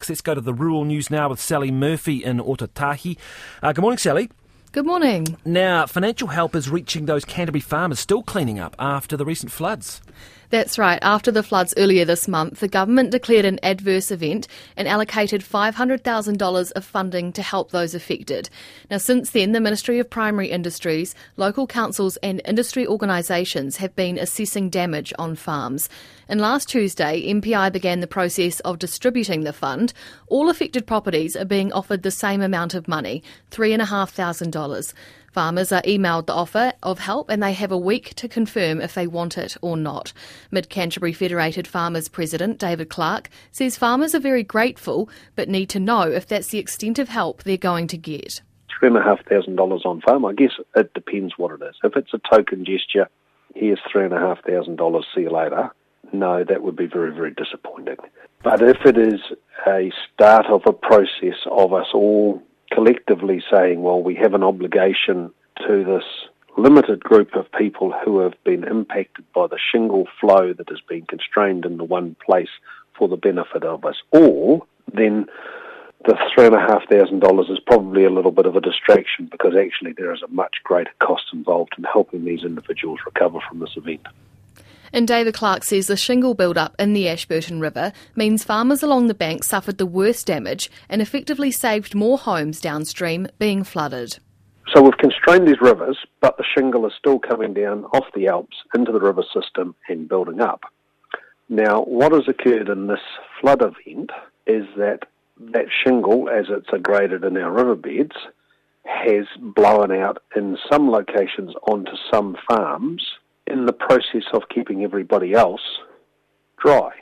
Let's go to the rural news now with Sally Murphy in Otatahi. Good morning, Sally. Good morning. Now, financial help is reaching those Canterbury farmers still cleaning up after the recent floods. That's right. After the floods earlier this month, the government declared an adverse event and allocated $500,000 of funding to help those affected. Now, since then, the Ministry of Primary Industries, local councils and industry organisations have been assessing damage on farms. And last Tuesday, MPI began the process of distributing the fund. All affected properties are being offered the same amount of money, $3,500. Farmers are emailed the offer of help and they have a week to confirm if they want it or not. Mid-Canterbury Federated Farmers President David Clark says farmers are very grateful but need to know if that's the extent of help they're going to get. $3,500 on farm, I guess it depends what it is. If it's a token gesture, here's $3,500, see you later. No, that would be very, very disappointing. But if it is a start of a process of us all collectively saying, well, we have an obligation to this limited group of people who have been impacted by the shingle flow that has been constrained into one place for the benefit of us all, then the $3,500 is probably a little bit of a distraction because actually there is a much greater cost involved in helping these individuals recover from this event. And David Clark says the shingle build-up in the Ashburton River means farmers along the bank suffered the worst damage and effectively saved more homes downstream being flooded. So we've constrained these rivers, but the shingle is still coming down off the Alps into the river system and building up. Now, what has occurred in this flood event is that shingle, as it's graded in our riverbeds, has blown out in some locations onto some farms in the process of keeping everybody else dry.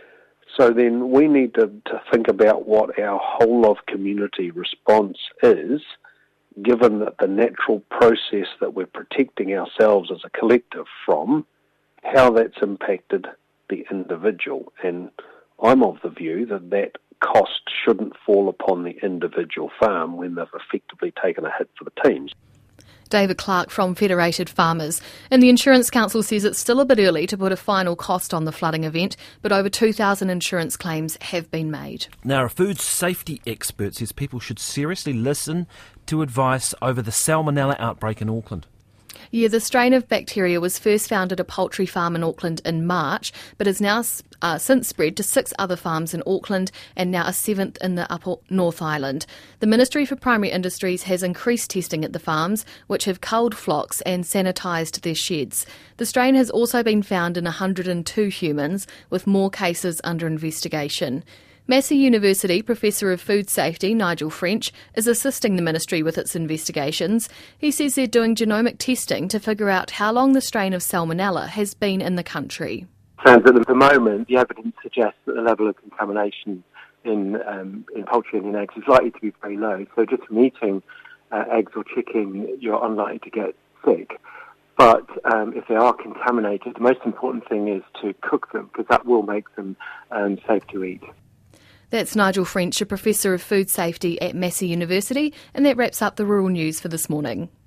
So then we need to think about what our whole of community response is, given that the natural process that we're protecting ourselves as a collective from, how that's impacted the individual. And I'm of the view that that cost shouldn't fall upon the individual farm when they've effectively taken a hit for the teams. David Clark from Federated Farmers. And the Insurance Council says it's still a bit early to put a final cost on the flooding event, but over 2,000 insurance claims have been made. Now, a food safety expert says people should seriously listen to advice over the salmonella outbreak in Auckland. Yeah, the strain of bacteria was first found at a poultry farm in Auckland in March, but has now since spread to 6 other farms in Auckland and now a 7th in the Upper North Island. The Ministry for Primary Industries has increased testing at the farms, which have culled flocks and sanitised their sheds. The strain has also been found in 102 humans, with more cases under investigation. Massey University Professor of Food Safety Nigel French is assisting the ministry with its investigations. He says they're doing genomic testing to figure out how long the strain of salmonella has been in the country. At the moment, the evidence suggests that the level of contamination in poultry and in eggs is likely to be very low. So just from eating eggs or chicken, you're unlikely to get sick. But if they are contaminated, the most important thing is to cook them because that will make them safe to eat. That's Nigel French, a Professor of Food Safety at Massey University, and that wraps up the rural news for this morning.